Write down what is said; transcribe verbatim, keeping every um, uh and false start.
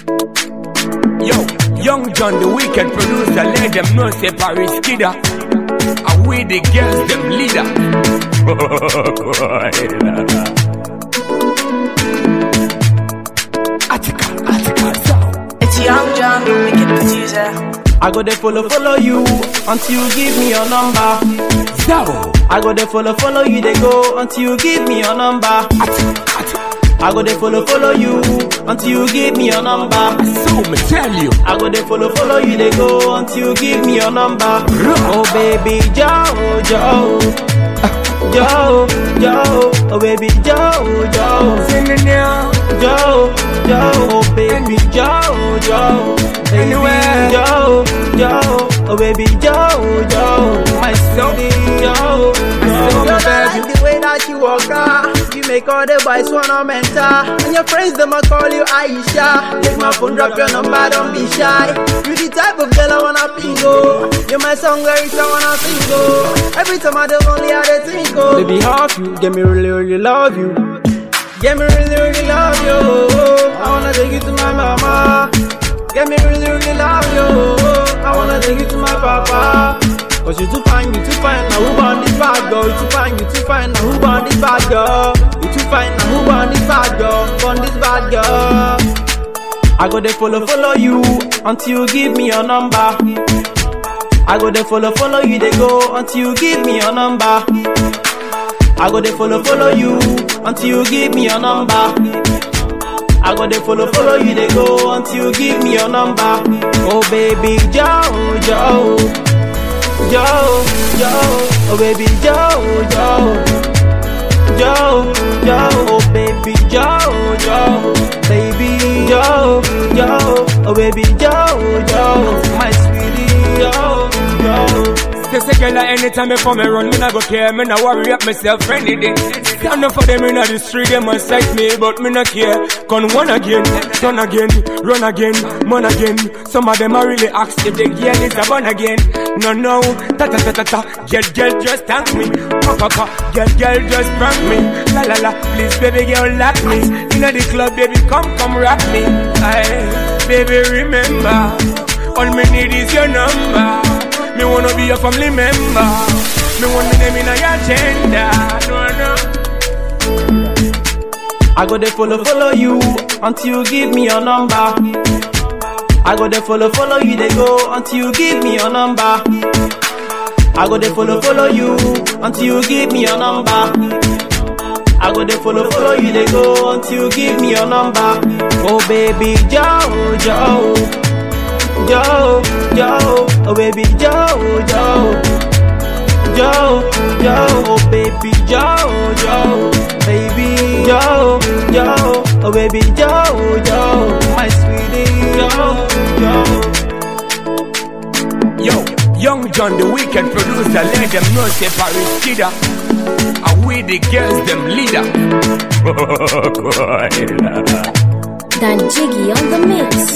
Yo, Young John, the wicked producer, let them know say Paris Kidda. And we the girls, them leader. Attica, Attica, so. It's Young John, the wicked producer. I go there follow, follow you until you give me your number. So. I go there follow, follow you, they go until you give me your number. Attica, Attica. I go there follow, follow you until you give me your number. So me tell you. I go there follow, follow you, they go until you give me your number. Oh baby Joe, Joe, Joe, Joe, oh baby Joe, Joe, Sing it now. Joe, Joe, oh baby Joe, Joe, anywhere, Joe, Joe, oh baby Joe, Joe, my sweetie, Joe, Joe, I like the way that you walk out. You make all the boys wanna mentor. And your friends, them a call you Aisha. Take my phone, drop your number, don't be shy. You the type of girl I wanna bingo. You're my song lyrics, I wanna single. Every time I do only how they think go. Baby, half you, get me really, really love you. Get me really, really love you. I wanna take you to my mama. Get me really, really love you. I wanna take you to my papa. Cause you too fine, you too fine, now who born this bad girl? You too fine, you too fine, now who born this bad girl? You too fine, now who born this bad girl? Born this bad girl. I go there follow, follow you until you give me your number. I go there follow, follow you, they go until you give me your number. I go there follow, follow you until you give me your number. I go there follow, follow you, they go until you give me your number. Oh baby Joe, Joe, Joe, Joe, oh baby Joe, Joe, Joe, Joe, oh baby Joe, Joe, baby Joe, Joe, oh baby Joe, Joe, my sweetie Joe, Joe. Just a girl anytime I come and run, me not go care, me not worry up myself any day. Stand up for them in the street, them must sight me, but me not care. Come one again, turn again, run again, man again. Some of them are really ask if the girl is a born again. No, no, ta ta ta ta ta, girl, girl, just thank me. Pa pa pa, girl, girl, just prank me. La la la, please baby girl, lock me. Inna the club, baby, come, come rock me. Aye, baby, remember, all me need is your number. Me wanna be a family member. Me want me name in your agenda. No, no. I go there follow, follow you until you give me your number. I go there follow, follow you, they go until you give me your number. I go there follow, follow you until you give me your number. I go there follow, follow you, they go until you give me your number. Oh baby Joe, Joe, Joe, Joe, oh baby Joe, Joe, Joe, Joe, oh baby Joe, Joe, baby Joe, Joe, oh baby Joe, Joe, my sweetie Joe, Joe. Yo, Young John, the wicked producer, let them know say Paris Kidda. And we the girls, them leader. Dan Jiggy on the mix.